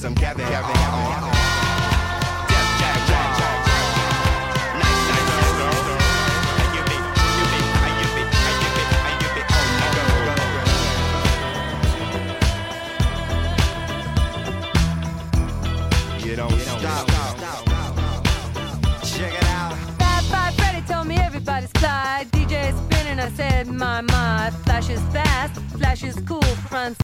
some Kevin. You don't stop. Check it out. Bad Five Freddy told me everybody's fly. DJ spinning, I said, my, flash is fast, flash is cool, front